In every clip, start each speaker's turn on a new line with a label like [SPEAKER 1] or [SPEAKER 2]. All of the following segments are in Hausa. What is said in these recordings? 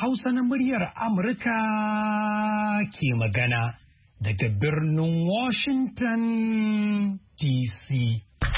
[SPEAKER 1] Hausa na muryar Amurka ke magana daga birnin Washington DC.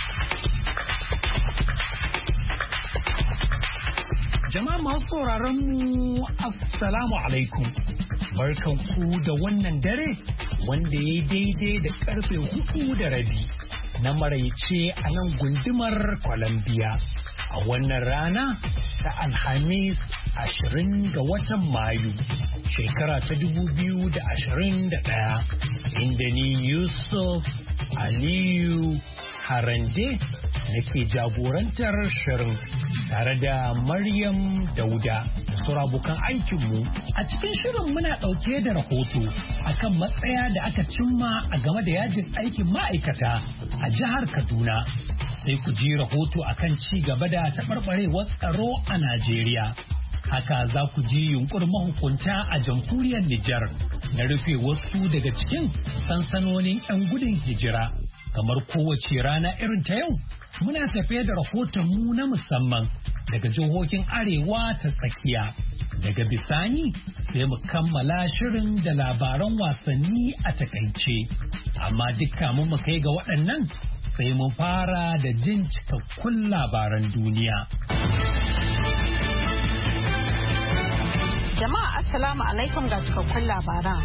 [SPEAKER 1] Jama'a masu sauraron mu Assalamu alaikum. Barkan ku da wannan dare wanda ya daidai da karfe 4:30 na maraice a nan gundumar Columbia. A wannan rana ta Alhamis 20 ga watan Mayu, shekara ta 2021, inda ni Yusuf Aliyu Harande nake jagorantar shirin tare da Maryam Dauda da sauran abokan aikinmu. A cikin shirin muna ɗauke da rahoto akan matsaya da aka cimma a game da yajin aikin ma'aikata a jihar Kaduna. Sai ku ji rahoto akan ci gaba da taɓarɓarewar tsaro a Najeriya. Haka za ku ji yunkurin mahukunta a jamhuriyar Nijar na rufe wasu daga cikin sansanonin 'yan gudun hijira. Kamar kowace rana irin ta yau, muna tafiye da rahoton mu na musamman daga jihohin Arewa ta tsakiya. Daga bisani sai mu kammala shirin da labaran wasanni a takaice. Amma dukka mu kai ga waɗannan sai mu fara da jin cikakkun labaran duniya.
[SPEAKER 2] Jama'a Assalamu alaikum ga cikakkun labaran.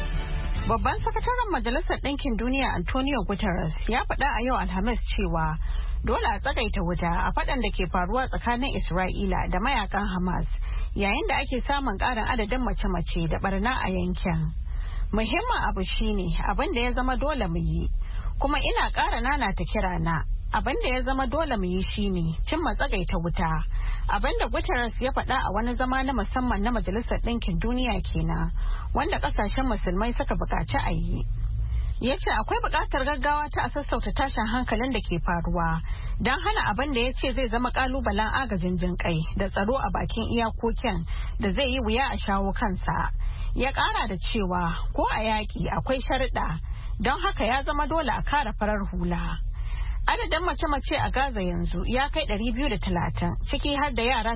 [SPEAKER 2] Babban sakataren Majalisar Ɗinkin Duniya Antonio Guterres ya faɗa a yau Alhamis cewa dole a tsagaita wuta a faɗan da ke faruwa tsakanin Isra'ila da mayakan Hamas yayin da ake samun ƙarin adadin mace-mace da barna a yankin. Muhimmin abu shine abin da ya zama dole mu yi, kuma ina ƙara nanata kirana. Abin da ya zama dole mu yi shine cimma tsagaita wuta. Abin da Guterres ya faɗa a wani zama na musamman na Majalisar Ɗinkin Duniya kenan, wanda ƙasashen musulmai suka buƙaci a yi. Ya ce akwai buƙatar gaggawa ta a sassauta tashin hankalin da ke faruwa don hana abin da ya ce zai zama ƙalubalen agajin jinƙai da tsaro a bakin iyakokin da zai yi wuya a shawo kansa. Ya ƙara da cewa ko a yaƙi akwai sharuɗa, don haka ya zama dole a kare farar hula. Adadin mace-mace a Gaza yanzu ya kai 230, ciki har da yara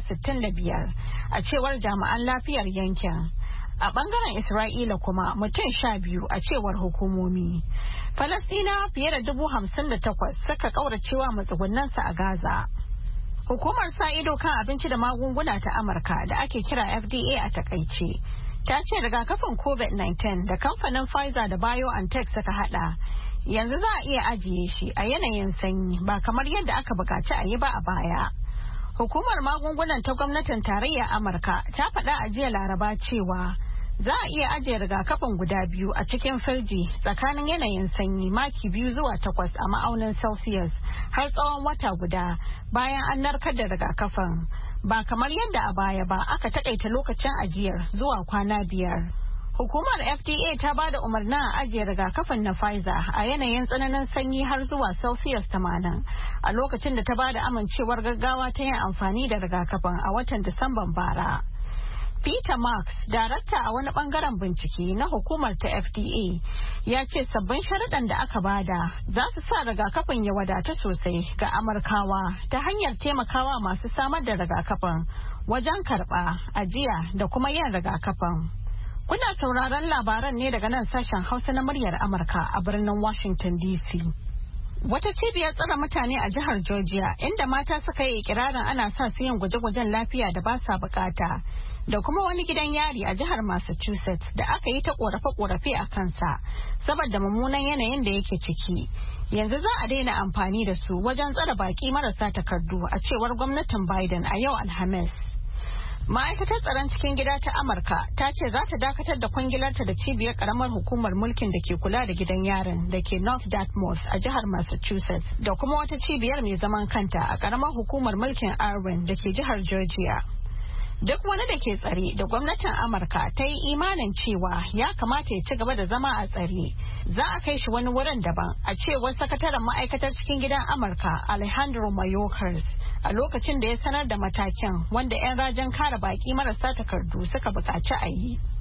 [SPEAKER 2] 65 a cewar jami'an lafiyar yankin. A bangaren Isra'ila kuma mutum 12 a cewar hukumomi. Falasɗinawa fiye da 58,000 suka kauracewa matsugunansu a Gaza. Hukumar sa ido kan abinci da magunguna ta Amurka da ake kira FDA a takaice ta ce rigakafin COVID-19 da kamfanin Pfizer da BioNTech suka hada yanzu za a iya ajiye shi a yanayin sanyi ba kamar yadda aka bukaci a yi ba a baya. Hukumar magungunan ta gwamnatin tarayyar Amurka ta faɗa a jiya Laraba cewa za a iya ajiye rigakafin guda biyu a cikin firji tsakanin yanayin sanyi maki 2 zuwa 8 a ma'aunin Celsius har tsawon wata guda bayan an narkar da rigakafin, ba kamar yadda a baya ba aka taƙaita lokacin ajiyar zuwa kwana 5. Hukumar FDA ta ba da umarnin a ajiye rigakafin na Pfizer a yanayin tsananin sanyi har zuwa Celsius 80 a lokacin da ta ba da amincewar gaggawa ta yin amfani da rigakafin a watan Disamban bara. Peter Marks, darakta a wani bangaren bincike na hukumar ta FDA, ya ce sabbin sharuɗan da aka bada za su sa rigakafin ya wadatu sosai ga Amurkawa ta hanyar taimakawa masu samar da rigakafin wajen karɓa, ajiya da kuma yin rigakafin. Kuna sauraron labaran ne daga nan sashen Hausa na muryar Amurka a birnin Washington DC. Wata cibiyar tsare mutane a jihar Georgia inda mata suka yi ikirarin ana sa su yin gwaje-gwajen lafiya da ba sa bukata, da kuma wani gidan yari a jihar Massachusetts da aka yi ta korafe-korafe a kansa saboda mummunan yanayin da yake ciki. Yanzu za a daina amfani da su wajen tsare baki marasa takardu a cewar gwamnatin Biden a yau Alhamis. Ma'aikatar tsaron cikin gida ta Amurka ta ce za ta dakatar da kwangilarta da cibiyar karamar hukumar mulkin da ke kula da gidan yarin da ke North Dartmouth a jihar Massachusetts da kuma wata cibiyar mai zaman kanta a karamar hukumar mulkin Irwin da ke jihar Georgia. Duk wani da ke tsare da gwamnatin Amurka ta yi imanin cewa ya kamata ya ci gaba da zama a tsare, za a kai shi wani wurin daban, a cewar sakataren ma'aikatar cikin gidan Amurka Alejandro Mayorkas a lokacin da ya sanar da matakin wanda 'yan rajin kare baki marasa takardu suka buƙaci a yi.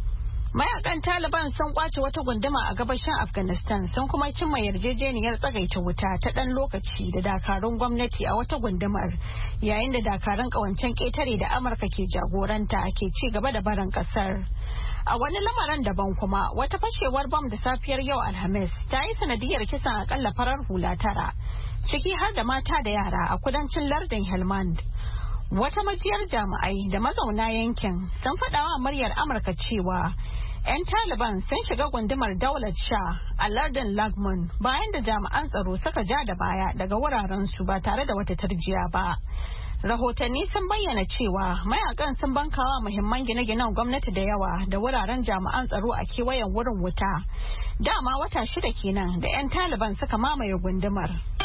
[SPEAKER 2] Mayakan Taliban sun kwace wata gunduma a gabashin Afghanistan sun kuma cimma yarjejeniyar tsagaita wuta ta ɗan lokaci da dakarun gwamnati a wata gundumar yayin da dakarun ƙawancen ƙetare da Amurka ke jagoranta ke ci gaba da barin ƙasar. A wani lamarin daban kuma wata fashewar bam da safiyar yau Alhamis ta yi sanadiyar kisan akalla farar hula 9 ciki har da mata da yara a kudancin lardin Helmand. Wata majiyar jami'ai da mazauna yankin sun faɗawa muryar Amurka cewa 'yan Taliban sun shiga gundumar Daulat Shah a lardin Lagman bayan da jami'an tsaro suka ja da baya daga wurarensu ba tare da wata tarjiya ba. Rahotanni sun bayyana cewa mayakan sun bankawa muhimman gine-ginen gwamnati da yawa da wuraren jami'an tsaro a kewayen wurin wuta. Dama wata 6 kenan da 'yan Taliban suka mamaye gundumar.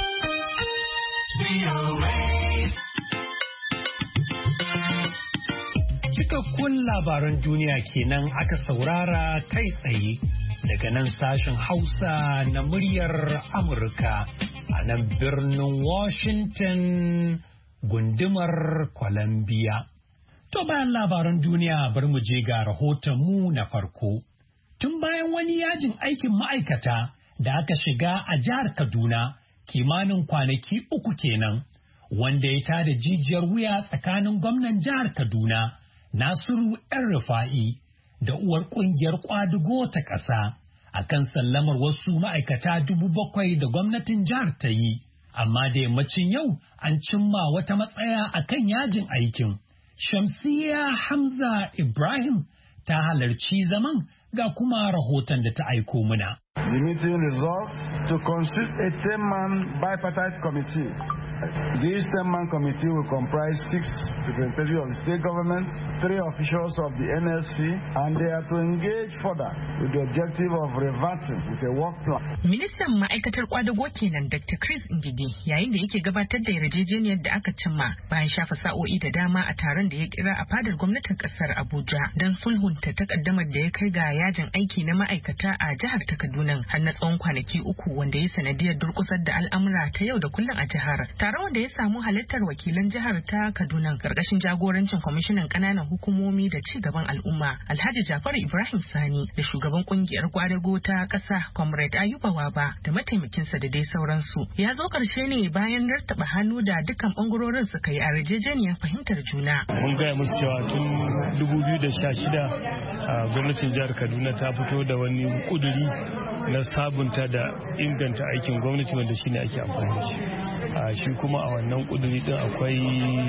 [SPEAKER 1] Cikakkun labaran duniya kenan aka saurara kai tsaye daga nan sashen Hausa na muryar Amurka a nan birnin Washington gundumar Columbia. To bayan labaran duniya bari mu je ga rahoton mu na farko. Tun bayan wani yajin aikin ma'aikata da aka shiga a jihar Kaduna kimanin kwanaki 3 kenan, wanda ya tada jijiyar wuya tsakanin gwamnan jihar Kaduna Nasiru El-Rufa'i da uwar kungiyar kwadugo ta ƙasa akan sallamar wasu ma'aikata 7,000 da gwamnatin jihar ta yi, amma da yammacin yau an cimma wata matsaya akan yajin aikin. Shamsiyya Hamza Ibrahim ta halarci zaman ga kuma rahoton da ta aiko mana.
[SPEAKER 3] The meeting resolved to constitute a 10-man bipartite committee. This 10-man committee will comprise 6 representatives of the state government, 3 officials of the NLC, and they are to engage further with the objective of reverting with a work plan.
[SPEAKER 4] Ministan ma'aikatar kwadago kenan Dr. Chris Ngige yayin da yake gabatar da yarjejeniyar da aka cimma bayan shafa sa'o'i da dama a taron da ya kira a fadar gwamnatin kasar Abuja don sulhunta takaddamar da ya kai ga yajin aiki na ma'aikata a jihar ta Kaduna har na tsawon kwanaki 3 wanda ya sanadiyar durkusar da al'amura ta yau da kullum a jihar. Taron da ya samu halittar wakilan jihar ta Kaduna karkashin jagorancin kwamishinan kananan hukumomi da ci gaban al'umma Alhaji Jafaru Ibrahim Sani da shugaban kungiyar kwadago ta kasa Comrade Ayuba Waba da mataimakinsa da dai sauransu. Ya zo karshe ne bayan rattaba hannu da dukkan bangarorin suka yi a yarjejeniyar fahimtar juna.
[SPEAKER 5] Mun gaya musu cewa tun 2016 gwamnatin jihar Kaduna ta fito da wani kuduri na sabunta da inganta aikin gwamnati wanda shine ake amfani da shi. Kuma a wannan kuduri din akwai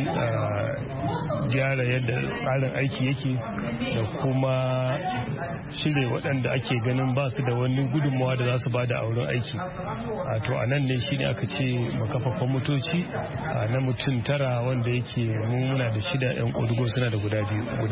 [SPEAKER 5] gyara yadda tsarin aiki yake da kuma shirye waɗanda ake ganin ba su da wani gudunmawa da za su ba da auren aiki. To a nan ne shine aka ce makafaffan motoci na mutum 9 wanda yake muna da 6 'yan ƙudugo suna da guda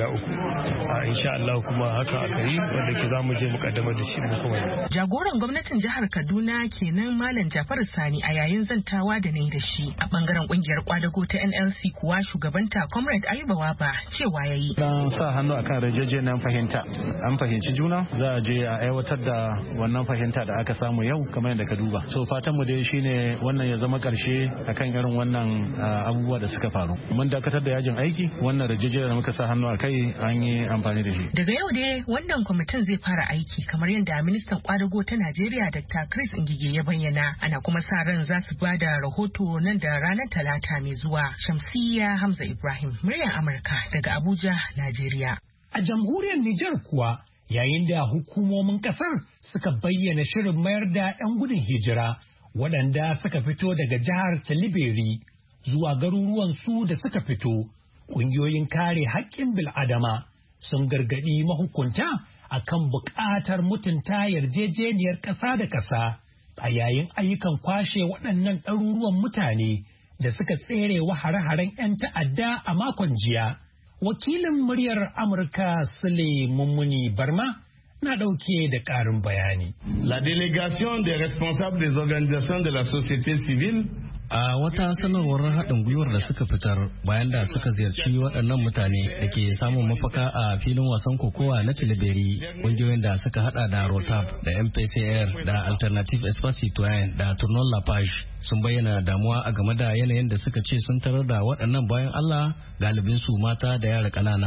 [SPEAKER 5] 3. Insha Allah kuma haka aka yi wanda ke za mu je mu kaddamar da shi kuma.
[SPEAKER 4] Jagoran gwamnatin jihar Kaduna kenan Malam Jafaru Sani a yayin zantawa da nayi da shi. A bangaren kungiyar kwadago ta NLC kuwa shugabanta Comrade Ayuba Waba cewa yayi.
[SPEAKER 6] Dan sa hannu akan yarjejeniyar fahimta. An fahimci juna za a je a aiwatar da wannan fahimta da aka samu yau kamar yadda ka duba. So fatan mu dai shine wannan ya zama karshe akan irin wannan abubuwa da suka faru. Mun dakatar da yajin aiki, wannan yarjejeniyar da muka sa hannu a kai an yi amfani da shi.
[SPEAKER 4] Daga yau dai wannan kwamitin zai fara aiki kamar yadda ministan kwadago ta Najeriya Dr. Chris Ngige ya bayyana. Ana kuma sa ran za su ba da rahoto nan da ranar Talata mai zuwa. Shamsiyya Hamza Ibrahim, muryar Amurka daga Abuja, Najeriya.
[SPEAKER 1] A jamhuriyar Nijar kuwa yayin da hukumomin kasar suka bayyana shirin mayar da 'yan gudun hijira waɗanda suka fito daga jihar Taliberi zuwa garuruwan su da suka fito, ƙungiyoyin kare haƙƙin bil'adama sun gargaɗi mahukunta akan buƙatar mutunta yarjejeniyar ƙasa da ƙasa a yayin ayyukan kwashe waɗannan ɗaruruwan mutane da suka tsere wa hare-haren 'yan ta'adda a makon jiya. Wakilin muryar Amurka Sule Mummuni Barma na ɗauke da ƙarin bayani.
[SPEAKER 7] La délégation des responsables des organisations de la société civile
[SPEAKER 8] a wata sanarwar haɗin gwiwar da suka fitar bayan da suka ziyarci waɗannan mutane da ke samun mafaka a filin wasan kokowa na Tilibiri, ƙungiyoyin da suka haɗa da Rotab da MPCR da Alternative Espace Citoyen da Tournon La Page sun bayyana damuwa a game da yanayin da suka ce sun tarar da waɗannan bayan Allah galibin su mata da yara ƙanana.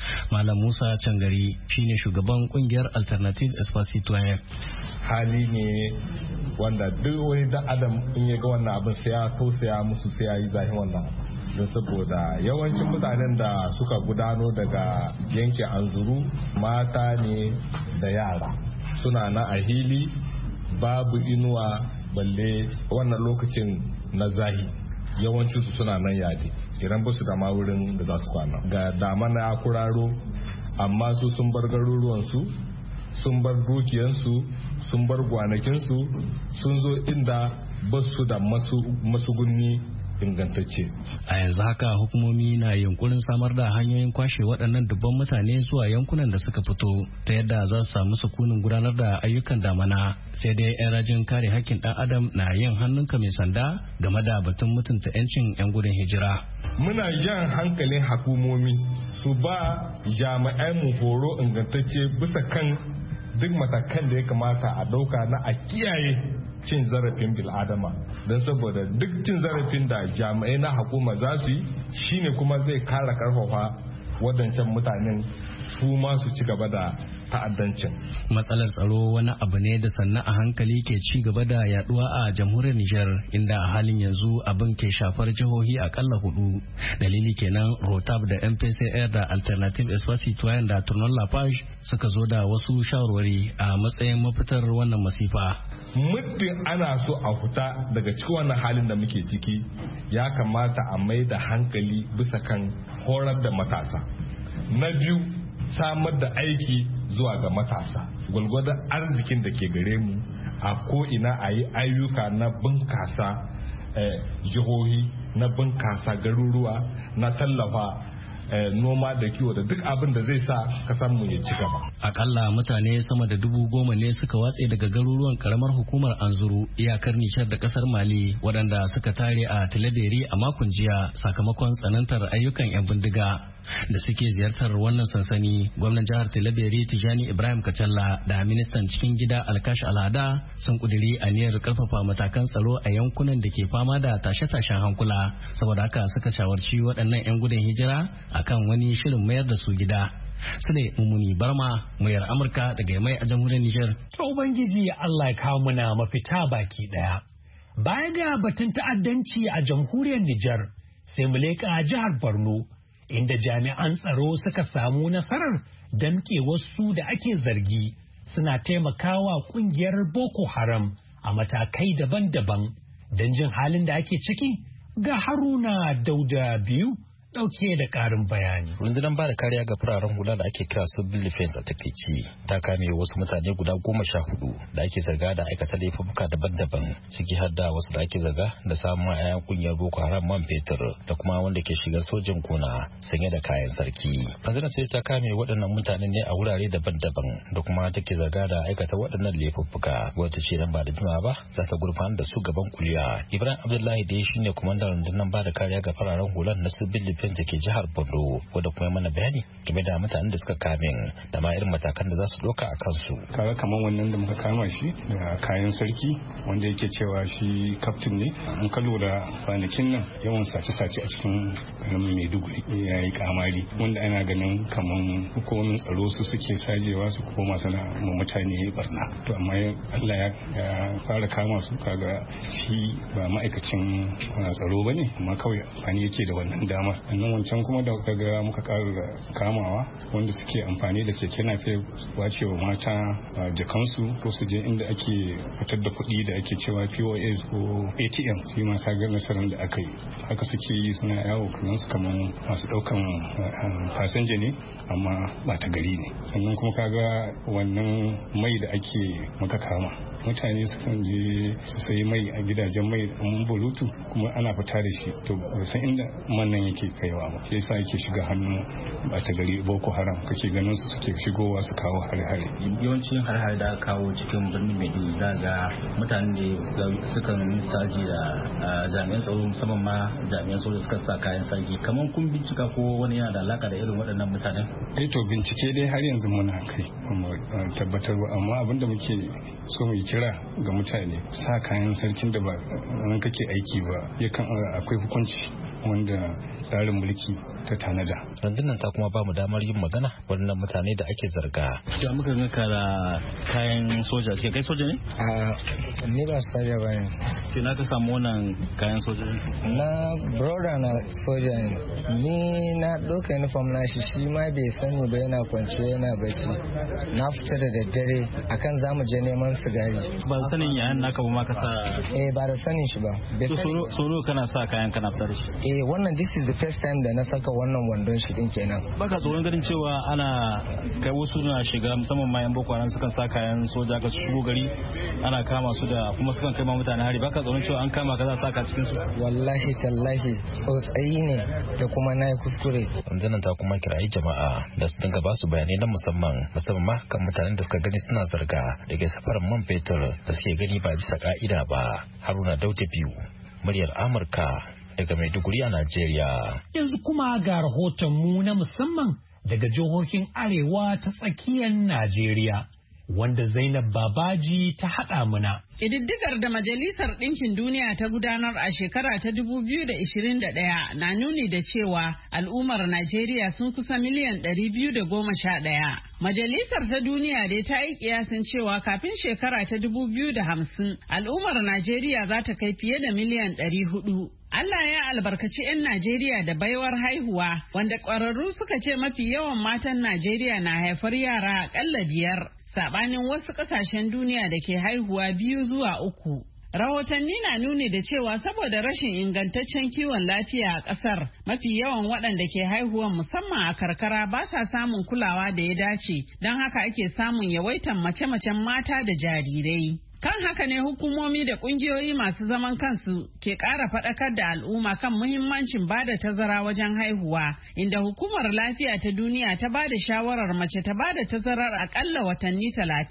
[SPEAKER 8] Malam Musa Cangari shine shugaban kungiyar Alternative Espace Citoyen.
[SPEAKER 9] Hali ne wanda duk wani dan adam in ya ga wannan abin sai ya tausaya musu, sai ya yi zahin wannan, don saboda yawancin mutanen da suka gudano daga yankin Anzuru mata ne da yara, suna na a hili babu inuwa, balle wannan lokacin na zahi yawancinsu suna nan yaje idan ba su da ma wurin da za su kwana ga damana ya kuraro, amma su sun bar garuruwansu, sun bar dukiyansu, sun bar gwanakinsu, sun zo inda ba su da masugunni ingantacce.
[SPEAKER 8] A yanzu haka hukumomi na yunkurin samar da hanyoyin kwashe waɗannan dubban mutane zuwa yankunan da suka fito ta yadda za su samu sukunin gudanar da ayyukan damana, sai dai 'yan rajin kare hakkin ɗan adam na yin hannunka mai sanda game da batun mutunta 'yancin 'yan gudun hijira.
[SPEAKER 9] Muna jan hankalin hukumomi su ba jami'ai mu horo ingantacce bisa kan duk matakan da ya kamata a ɗauka na a kiyaye cin zarafin bil'adama, don saboda duk cin zarafin da jami'ai na hukuma za su yi shine kuma zai kara karfafa wadancan mutanen su ma su ci gaba da ta'addancin.
[SPEAKER 8] Matsalar tsaro wani abu ne da sannan a hankali ke ci gaba da yaduwa a jamhuriyar Nijar, inda a halin yanzu abin ke shafar jihohi akalla 4. Dalili kenan Rotab da MPCR da Alternative Espace Citoyen da Tournon La Page suka zo da wasu shawarwari a matsayin mafitar wannan masifa.
[SPEAKER 9] Muddin ana so a fita daga cikin wannan halin da muke ciki, ya kamata a mai da hankali bisa kan horar da matasa. Na biyu, samar da aiki zuwa ga matasa, gwalgwadon arzikin da ke gare mu a ko'ina a yi ayyuka na bunkasa jihohi, na bunkasa garuruwa, na tallafa noma da kiwo da duk abin da zai sa kasar mu ya ci gaba.
[SPEAKER 8] Akalla mutane sama da 10,000 ne suka watse daga garuruwan karamar hukumar Anzuru iyakar Nishar da kasar Mali, waɗanda suka tare a Tilaberi a makon jiya sakamakon tsanantar ayyukan 'yan bindiga da suke ziyartar wannan sansani. Gwamnan jihar Tilaberi Tijani Ibrahim Kacalla da ministan cikin gida Alkash Alhada sun kuduri aniyar karfafa matakan tsaro a yankunan da ke fama da tashe-tashen hankula, saboda haka suka shawarci waɗannan 'yan gudun hijira akan wani shirin mayar da su gida. Sule Mumuni Barma, muryar Amurka daga Yamai a jamhuriyar Nijar.
[SPEAKER 1] To Ubangiji Allah ya kawo muna mafita baki daya. Baya ga batun ta'addanci a jamhuriyar Nijar, sai mu leƙa jihar Borno, inda jami'an tsaro suka samu nasarar damƙe wasu da ake zargi suna taimakawa ƙungiyar Boko Haram a matakai daban-daban. Don jin halin da ake ciki, ga Haruna Dauda biyu dauke da karin bayani.
[SPEAKER 10] Rundunar ba da kariya ga fararen hula da ake kira civil defense a takaici ta kame wasu mutane guda 14 da ake zarga da aikata laifuka daban-daban, ciki har da wasu da ake zarga da samun ayan kungiyar Boko Haram man fetur da kuma wanda ke shiga sojin gona sanye da kayan sarki. Rundunar sai ta kame waɗannan mutane ne a wurare daban-daban da kuma take zarga da aikata waɗannan laifuka, wata ce dan ba da jimawa ba za ta gurfanar da su gaban kuliya. Ibrahim Abdullahi da shine kwamandan rundunar ba da kariya ga fararen hulan na civil da ke jihar Borno, wanda kuma mana bayani game da mutanen da suka kame da ma irin matakan da za su doka a kansu.
[SPEAKER 11] Kaga kamar wannan da muka kama shi da kayan sarki wanda yake cewa shi kaftin ne, an ka lura kwanakin nan yawan sace-sace a cikin Maiduguri ya yi kamari, wanda ana ganin kamar hukumomin tsaro su suke sajewa su koma sana ma mutane barna. To amma Allah ya fara kama su, kaga shi ba ma'aikacin tsaro bane, amma kawai amfani yake da wannan dama. Sannan wancan kuma da kaga muka ƙara kamawa wanda suke amfani da keke nafe wace wa mata jakansu ko su je inda ake fitar da kuɗi da ake cewa POS ko ATM, shi ma kaga nasarar da aka yi. Haka suke yi, suna yawo kuma su kamar masu ɗaukan fasinja ne amma ba ta gari ne. Sannan kuma kaga wannan mai da ake muka kama, mutane sukan je su sayi mai a gidajen mai da bulutu kuma ana fita da shi, to ba san inda man nan yake kaiwa ba, sai yasa yake shiga hannu ba ta gari Boko Haram kake ganin su suke shigowa su kawo hare-hare.
[SPEAKER 10] Yawancin hare-hare da kawo cikin birnin Maiduguri za ga mutane da suka saji da jami'an tsaro, musamman ma jami'an tsaro suka sa kayan sarki. Kamar kun bincika ko wani yana da alaka da irin waɗannan mutanen?
[SPEAKER 11] To bincike dai har yanzu muna kai kuma tabbatar ba, amma abin da muke so mu kira ga mutane, sa kayan sarkin da ba nan kake aiki ba yakan akwai hukunci wanda tsarin mulki ta tanada.
[SPEAKER 10] Rundunar ta kuma ba mu damar yin magana wannan mutane da ake zarga.
[SPEAKER 8] Ya muka ganka da kayan soja, kai soja ne?
[SPEAKER 12] Ni ba soja ba ne.
[SPEAKER 8] Na ka samu wannan kayan soja ne?
[SPEAKER 12] Na brother na soja ne. Ni na ɗauka uniform na shi ma bai sani ba, yana kwance yana bacci. Na fita da daddare akan zamu je neman sigari.
[SPEAKER 8] Ba sanin yayan naka ba ma ka sa?
[SPEAKER 12] Ba da sanin shi ba.
[SPEAKER 8] So kana sa kayan kana fitar da shi?
[SPEAKER 12] Wannan this is the first time da na saka wannan wandon shi din kenan.
[SPEAKER 8] Baka tsoron ganin cewa ana kai wasu na shiga musamman ma yan boko haram sukan sa kayan soja ga su shigo gari ana kama su da kuma sukan kai ma mutane hari, baka tsoron cewa an kama ka za saka cikin su?
[SPEAKER 12] Wallahi tallahi tsotsayi ne da kuma nayi kuskure.
[SPEAKER 10] Rundunar ta kuma kirayi jama'a da su dinga ba su bayanai na musamman ma kan mutanen da suka gani suna zarga da ke safarar man fetur da suke gani ba bisa ka'ida ba. Haruna Dauda biyu, muryar Amurka daga Maiduguri a Najeriya.
[SPEAKER 1] Yanzu kuma ga rahoton mu na musamman daga jihohin Arewa ta tsakiyar Najeriya, wanda Zainab Babaji ta haɗa muna.
[SPEAKER 13] Ƙididdigar da Majalisar Ɗinkin Duniya ta gudanar a shekara ta 2021 na nuni da cewa al'ummar Najeriya sun kusa miliyan 211. Majalisar ta Duniya dai ta yi kiyasin cewa kafin shekara ta 2050 al'ummar Najeriya za ta kai fiye da miliyan 400. Allah ya albarkaci 'yan Najeriya da baiwar haihuwa, wanda ƙwararru suka ce mafi yawan matan Najeriya na haifar yara aƙalla 5, saɓanin wasu ƙasashen duniya da ke haihuwa 2 zuwa 3. Rahotanni na nuni da cewa saboda rashin ingantaccen kiwon lafiya a ƙasar, mafi yawan waɗanda ke haihuwan musamman a karkara ba sa samun kulawa da ya dace, don haka ake samun yawaitan mace-macen mata da jarirai. Kan haka ne hukumomi da kungiyoyi masu zaman kansu ke ƙara faɗakar da al'umma kan muhimmancin bada tazara wajen haihuwa, inda hukumar lafiya ta duniya ta bada shawarar mace ta bada tazarar akalla watanni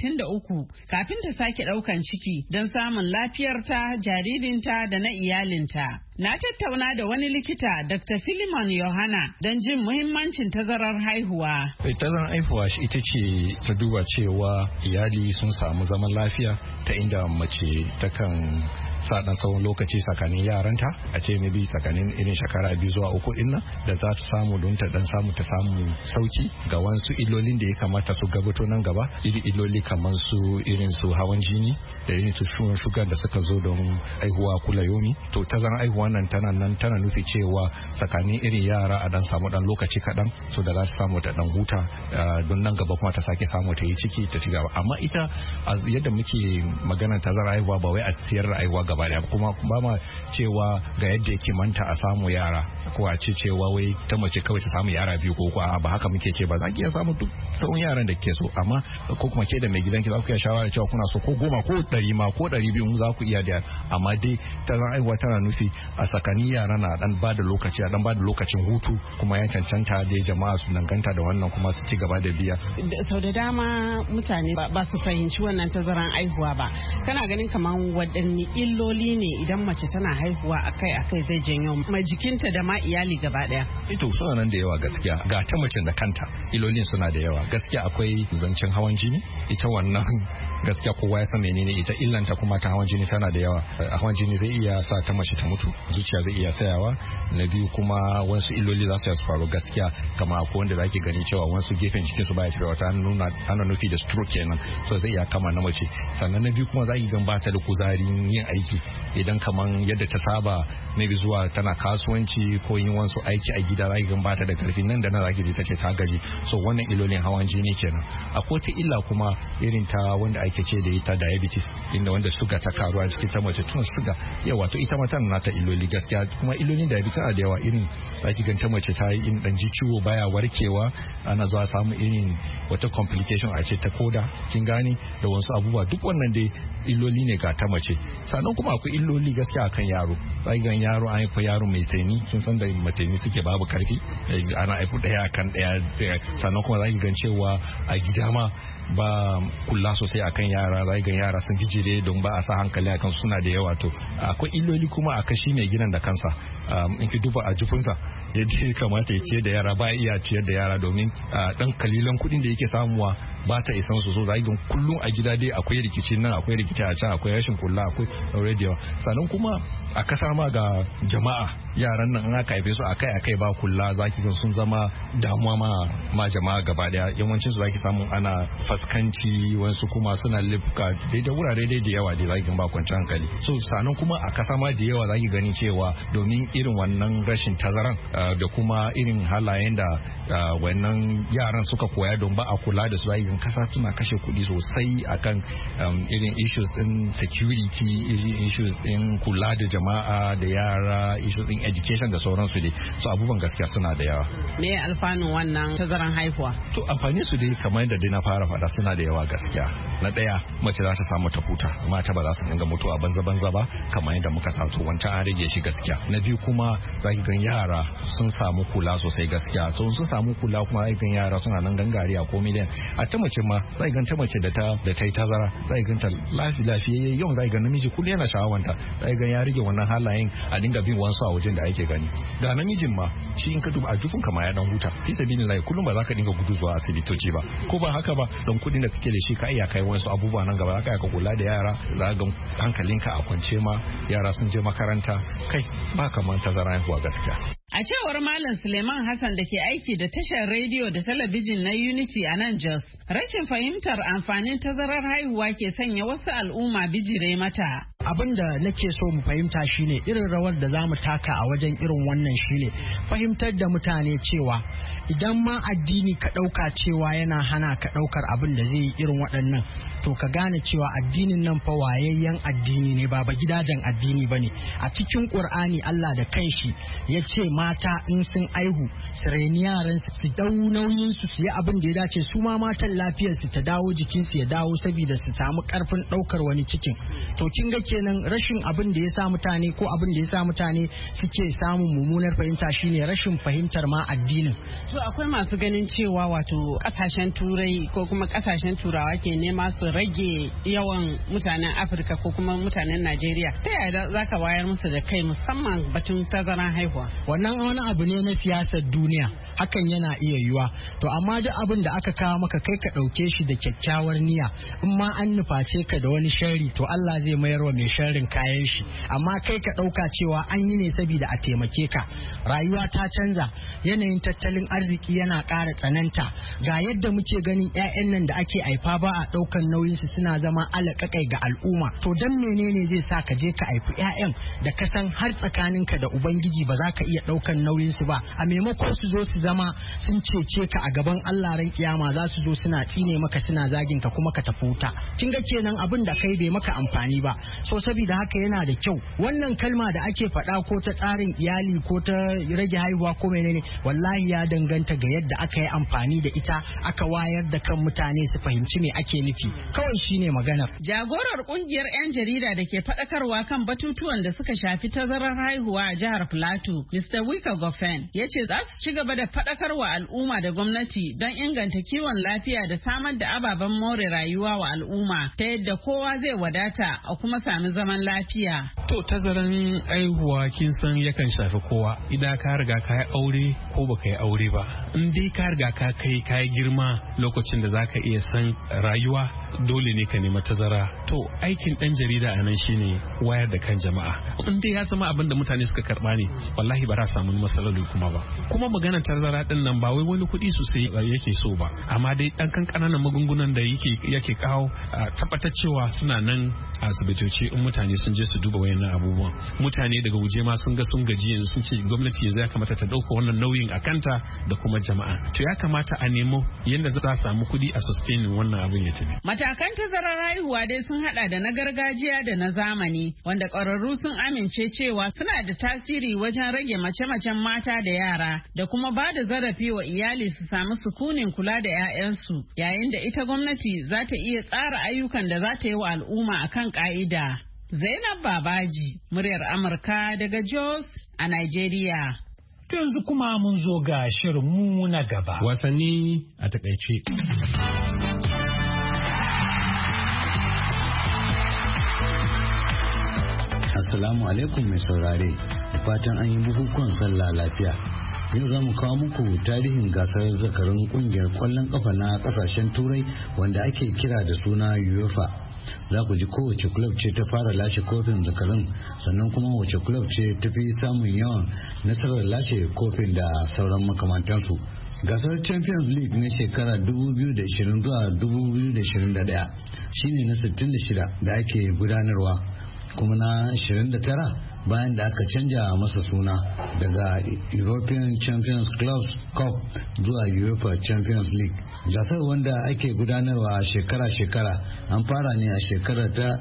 [SPEAKER 13] 33 kafin ta sake ɗaukan ciki don samun lafiyarta, jaririnta da na iyalinta. Na tattauna da wani likita, Dr. Philemon Yohana, don jin muhimmancin tazarar haihuwa.
[SPEAKER 14] Tazarar haihuwa ita ce ta duba cewa iyali sun samu zaman lafiya, ta inda mace takan sa dan tsawon lokaci tsakanin yaranta, a ce maybe tsakanin irin shekara 2 zuwa 3 din nan, da za ta samu don ta samu sauki ga wasu illolin da ya kamata su gabato nan gaba, illoli kamar su irin su hawan jini da irin su shugar da suka zo don aihuwa kula yomi. To tazaran aihuwa nan tana nufi cewa tsakanin irin yara a dan samu dan lokaci kaɗan, so da za ta samu ta dan huta don nan gaba kuma ta sake samu ta yi ciki ta ci gaba. Amma ita yadda muke magana tazaran aihuwa ba wai a siyar da aihuwa gaba daya, kuma ba ma cewa ga yadda yake manta a samu yara, ko a ce cewa wai ta mace kawai ta samu yara 2 ko ba haka muke ce ba. Za ki iya samu duk tsawon yaran da ke so, amma ko kuma ke da mai gidanki za ku iya shawara cewa kuna so ko 10 ko 100 ma ko 200 za ku iya da, amma dai tazaran aihuwa tana nufi a tsakanin yara na dan ba da lokaci, a dan ba da lokacin hutu, kuma ya cancanta da jama'a su danganta da wannan kuma su ci gaba da biya.
[SPEAKER 13] Sau da dama mutane ba su fahimci wannan tazaran aihuwa ba. Kana ganin kamar waɗanne illoli ne idan mace tana haihuwa akai-akai zai janyo mai jikinta da ma iyali gaba daya?
[SPEAKER 14] Ito suna nan da yawa gaskiya, ga ta mace da kanta illolin suna da yawa gaskiya. Akwai zancen hawan jini, ita wannan gaskiya kowa ya san menene ita illanta, kuma ta hawan jini tana da yawa. Hawan jini zai iya sa ta mace ta mutu, zuciya zai iya tsayawa. Na biyu kuma wasu illoli za su faru gaskiya, kama akwai wanda zaki gani cewa wasu gefen jikin su baya tafiya, ana nufi da stroke kenan, so zai iya kama na mace. Sannan na biyu kuma za ki gan ba ta da kuzarin yin aiki, idan kaman yadda ta saba maybe zuwa tana kasuwanci ko yin wasu aiki a gida, za ki gan ba ta da karfi, nan da nan za ki ji ta ce ta gaji. So wannan illolin hawan jini kenan. Akwai ta illa kuma irin ta wanda ake ce da ita diabetes, inda wanda suga ta karu a cikin ta mace, tun suga yawa, to ita ma tana ta illoli gaskiya. Kuma illolin diabetes a da yawa, irin zaki ganta mace ta yi dan ji ciwo baya warkewa, ana zuwa samu irin wata complication a ce ta koda, kin gani, da wasu abubuwa. Duk wannan dai illoli ne ga ta mace. Sannan kuma akwai illoli gaskiya akan yaro, zaki gan yaro an haifa yaro mai taini, kin san da mataini suke babu karfi, ana haifu daya kan daya. Sannan kuma zaki gan cewa a gida ma ba kula sosai akan yara, zai ga yara sun hijire don ba a sa hankali akan suna da yawa. To akwai illoli kuma a kashi mai gidan da kansa, in ki duba a jufinsa yadda ya kamata ya ciyar da yara ba iya ciyar da yara domin dan kalilan kuɗin da yake samuwa ba ta isan su so zai kullum a gida dai akwai rikici nan akwai rikici a can akwai rashin kula akwai radio sannan kuma a kasa ma ga jama'a yaran nan an aka haife su akai ba kula zaki ga sun zama damuwa ma jama'a gaba daya yawancin su zaki samu ana faskanci wasu kuma suna lifka da wurare dai da yawa da zaki ba kwanciyar hankali so sannan kuma a kasa ma da yawa zaki gani cewa domin irin wannan rashin tazaran da kuma irin halayen da wannan yaran suka koya don ba a kula da su zaki kasa suna kashe kuɗi sosai akan irin issues din security issues din kula da jama'a da yara issues din education da sauransu dai so abubuwan gaskiya suna da yawa.
[SPEAKER 13] Me alfanun wannan tazaran haihuwa?
[SPEAKER 14] To amfani su dai kamar yadda dai na fara faɗa suna da yawa gaskiya. Na ɗaya mace za ta samu ta huta mata ba za su dinga mutuwa banza ba kamar yadda muka sato wancan an rage shi gaskiya. Na biyu kuma za ki gan yara sun samu kula sosai gaskiya to sun samu kula kuma za ki gan yara suna nan gangare a komai da a ta mace ma za ki gan ta mace da ta yi tazara za ki gan ta lafiya yau za ki gan namiji kullum yana sha'awanta za ki gan ya rage wannan halayen a dinga bin wasu a wajen da ake gani ga namijin ma shi in ka duba a jufin kama ya dan huta fi sabilillahi kullum ba za ka dinga gudu zuwa asibitoci ba ko ba haka ba don kudin da kake da shi ka iya kai wasu abubuwa nan gaba za ka kula da yara za ga hankalinka a kwance ma yara sun je makaranta kai ba kamar tazara haihuwa gaskiya.
[SPEAKER 13] A cewar Malam Suleiman Hassan da ke aiki da tashar rediyo da talabijin na Unity a nan Jos, rashin fahimtar amfanin tazarar haihuwa ke sanya wasu al'umma bijire mata.
[SPEAKER 15] Abin da nake so mu fahimta shine irin rawar da za mu taka a wajen irin wannan shine fahimtar da mutane cewa idan ma addini ka ɗauka cewa yana hana ka ɗaukar abin da zai yi irin waɗannan to ka gane cewa addinin nan fa wayayyen addini ne ba gidajen addini bane. A cikin Qur'ani Allah da kanshi ya ce mata in sun aihu su raini yaran su dau nauyin su yi abin da ya dace su ma matan lafiyar su ta dawo jikin su ya dawo saboda su samu karfin ɗaukar wani cikin. To kin ga kenan rashin abin da ya sa mutane ko abin da ya sa mutane suke samun mummunar fahimta shine rashin fahimtar ma addinin.
[SPEAKER 13] To akwai masu ganin cewa wato kasashen turai ko kuma kasashen turawa ke nema su rage yawan mutanen Afirka ko kuma mutanen Najeriya. Ta yaya za ka wayar musu da kai musamman batun tazaran haihuwa?
[SPEAKER 15] Wannan wani abu ne na siyasar duniya. Hakan yana iya yiwa to amma duk abin da aka kawo maka kai ka ɗauke shi da kyakkyawar niyya in ma an nuface ka da wani sharri to Allah zai mayar wa mai sharrin kayan shi amma kai ka ɗauka cewa an yi ne saboda a taimake ka. Rayuwa ta canza yanayin tattalin arziki yana ƙara tsananta ga yadda muke ganin 'ya'yan nan da ake haifa ba a ɗaukan nauyin su suna zama alaƙaƙai ga al'umma to dan menene zai sa ka je ka haifi 'ya'yan da ka san har tsakaninka da ubangiji ba za ka iya ɗaukan nauyin su ba a maimakon su zo su zama sun cece ka a gaban Allah ran kiyama za su zo suna tsine maka suna zagin ka kuma ka tafi wuta. Kin ga kenan abin da kai bai maka amfani ba so saboda haka yana da kyau wannan kalma da ake faɗa ko ta tsarin iyali ko ta rage haihuwa ko menene wallahi ya danganta ga yadda aka yi amfani da ita aka wayar da kan mutane su fahimci me ake nufi kawai shine maganar.
[SPEAKER 13] Jagorar kungiyar 'yan jarida da ke faɗakarwa kan batutuwan da suka shafi tazarar haihuwa a jihar Plateau Mr. Wika Goffen ya ce za su ci gaba da faɗakarwa al'umma da gwamnati don inganta kiwon lafiya da samar da ababen more rayuwa wa al'umma ta yadda kowa zai wadata a kuma sami zaman lafiya.
[SPEAKER 16] To tazaran haihuwa kin san yakan shafi kowa idan ka riga ka yi aure ko baka yi aure ba in dai ka riga ka kai girma lokacin da zaka iya san rayuwa dole ne ka nema tazara. To aikin dan jarida a nan shine wayar da kan jama'a in dai ya zama abin da mutane suka karba ne wallahi ba za samu matsaloli kuma ba kuma maganar tazara din nan ba wai wani kuɗi sosai yake so ba amma dai dan kankananan magungunan da yake kawo tabbatar cewa suna nan a asibitoci in mutane sun je su duba wayannan abubuwan mutane daga waje ma sun ga sun gaji yanzu sun ce gwamnati yanzu ya kamata ta dauka wannan nauyin a kanta da kuma jama'a to ya kamata a nemo yadda za a samu kuɗi a sustaining wannan abin ya tafi.
[SPEAKER 13] Matakan tazarar haihuwa dai sun hada da na gargajiya da na zamani wanda ƙwararru sun amince cewa suna da tasiri wajen rage mace-macen mata da yara da kuma ba da zarafi wa iyali su samu sukunin kula da 'ya'yansu yayin da ita gwamnati za ta iya tsara ayyukan da za ta yi wa al'umma akan ka'ida. Zainab Babaji, muryar Amurka daga Jos a Nigeria.
[SPEAKER 1] Yanzu kuma mun zo ga shirinmu na gaba.
[SPEAKER 16] Wasanni a takaice.
[SPEAKER 17] Assalamu alaikum mai saurare, da fatan an yi bukukuwan sallah lafiya. Yau za mu kawo muku tarihin gasar zakarun kungiyar kwallon kafa na kasashen turai wanda ake kira da suna UEFA. Za ku ji kowace club ce ta fara lashe kofin zakarun, sannan kuma wace club ce ta fi samun yawan nasarar lashe kofin da sauran makamantansu. Gasar Champions League na shekara 2020 zuwa 2021 shine na 66 da ake gudanarwa, kuma na 29 bayan da aka canja masa suna daga European Champions Clubs Cup zuwa UEFA Champions League. Gasar wanda ake gudanarwa shekara-shekara an fara ne a shekarar ta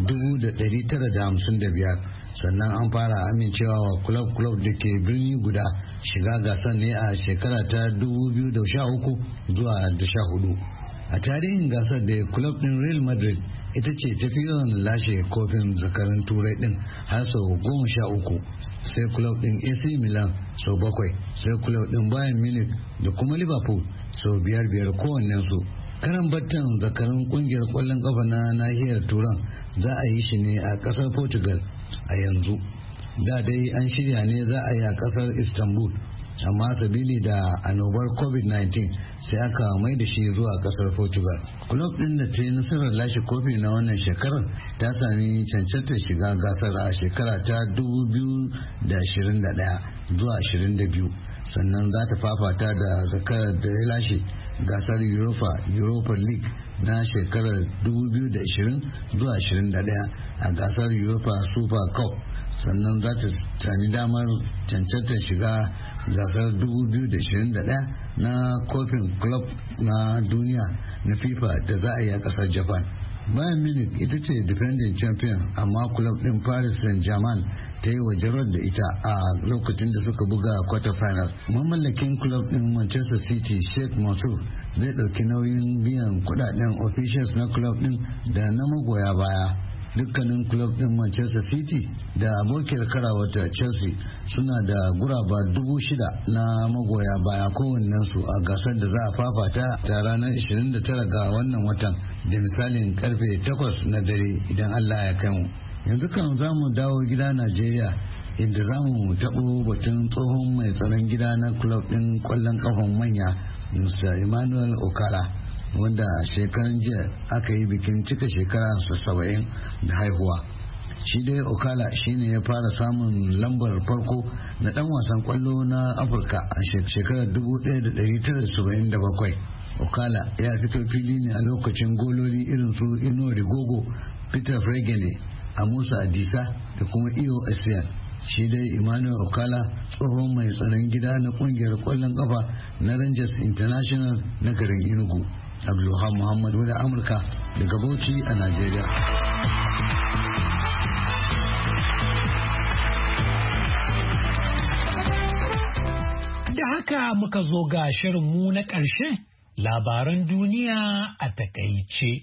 [SPEAKER 17] 1955, sannan an fara amincewa wa club da ke birni guda shiga gasar ne a shekara ta 2013 zuwa 14. A tarihin gasar da club din Real Madrid ita ce tafi yawan lashe kofin zakarun turai din har sau 13, sai club din AC Milan sau 7, sai club din Bayern Munich da kuma Liverpool sau 5 kowannensu. Karan battan zakarun kungiyar kwallon kafa na nahiyar turan za a yi shi ne a kasar Portugal a yanzu. Da dai an shirya ne za a yi a kasar Istanbul, amma sabili da annobar covid-19 sai aka mai da shi zuwa kasar Portugal. Club din da ta yi nasarar lashe kofi na wannan shekarar ta sami cancantar shiga gasar a shekara ta 2021 zuwa 22, sannan za ta fafata da zakarar da ya lashe gasar Europa League na shekarar 2020 zuwa 21 a gasar Europa Super Cup, sannan za ta sami damar cancantar shiga gasar 2021 na kofin club na duniya na FIFA da za a yi a kasar Japan. Bayern Munich ita ce defending champion, amma club din Paris Saint-Germain ta yi wajerar da ita a lokacin da suka buga quarter final. Mamallakin club din Manchester City Sheikh Mansour zai dauki nauyin biyan kudaden officials na club din da na magoya baya. Dukkanin club din Manchester City da abokiyar karawata Chelsea suna da guraba 6,000 na magoya baya kowannensu a gasar da za a fafata ta ranar 29 ga wannan watan da misalin karfe 8 na dare idan Allah ya kai mu. Yanzu kan za mu dawo gida Najeriya, inda za mu taɓo batun tsohon mai tsaron gida na club din kwallon kafan manya Mr. Emmanuel Okara, wanda shekaran jiya aka yi bikin cika shekara 70 da haihuwa. Shi dai Okala shine ya fara samun lambar farko na dan wasan kwallo na Afirka a shekarar 1977. Okala ya fito fili ne a lokacin gololi irin su Ino Rigogo, Peter Fregene, Amusa Adisa da kuma Iyo Esian. Shi dai Emmanuel Okala tsohon mai tsaron gida na kungiyar kwallon kafa na Rangers International na garin Enugu. Abdulhamid Muhammad wadda Amurka daga Bauchi a Najeriya.
[SPEAKER 1] Da haka muka zo ga shirinmu na ƙarshe, labaran duniya a takaice.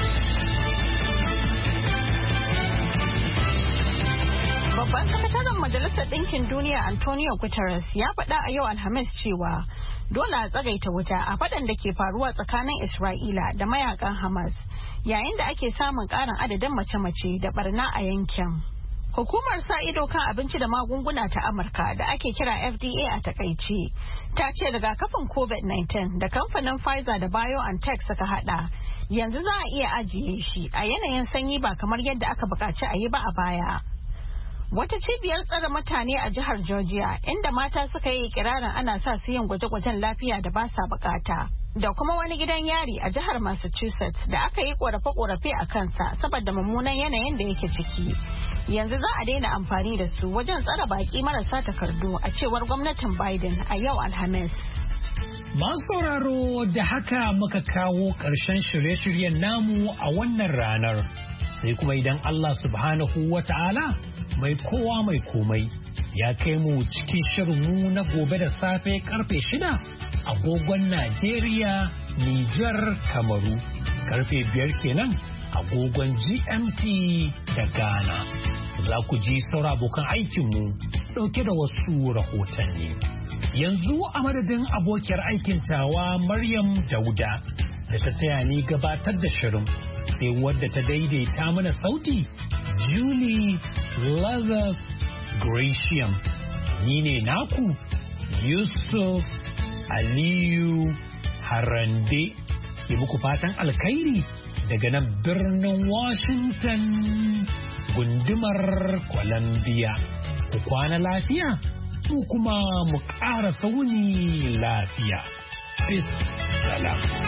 [SPEAKER 2] Babban sakataren Majalisar Ɗinkin Duniya Antonio Guterres ya faɗa a yau Alhamis cewa dole a tsagaita wuta a faɗan da ke faruwa tsakanin Isra'ila da mayakan Hamas, yayin da ake samun ƙarin adadin mace-mace da barna a yankin. Hukumar sa ido kan abinci da magunguna ta Amurka da ake kira FDA a takaice ta ce rigakafin COVID-19 da kamfanin Pfizer da BioNTech suka hada yanzu za a iya ajiye shi a yanayin sanyi ba kamar yadda aka buƙaci a yi ba a baya. Wata cibiyar tsare mutane a jihar Georgia inda mata suka yi ikirarin ana sa su yin gwaje-gwajen lafiya da ba sa bukata. Da kuma wani gidan yari a jihar Massachusetts da aka yi korafe-korafe a kansa saboda mummunan yanayin da yake ciki. Yanzu za a daina amfani da su wajen tsare baki marasa takardu a cewar gwamnatin Biden a yau Alhamis.
[SPEAKER 1] Masu sauraro da haka muka kawo ƙarshen shirye-shiryen namu a wannan ranar. Sai kuma idan Allah subhanahu wa ta'ala mai kowa mai komai ya kai mu cikin shirinmu na gobe da safe karfe 6 agogon Najeriya, Nijar, Kamaru, karfe 5 kenan agogon GMT da Ghana. Za ku ji saura abokan aikinmu ɗauke da wasu rahotanni. Yanzu a madadin abokiyar aikin tawa Maryam Dauda da ta taya ni gabatar da shirin, sai wadda ta daidaita mana sauti Julie Lazarus Gratiam. Ni ne naku Yusuf Aliyu Harande ke muku fatan alkhairi daga nan birnin Washington gundumar Columbia. Ku kwana lafiya, ku kuma mu ƙara sauni lafiya. Peace. Salam.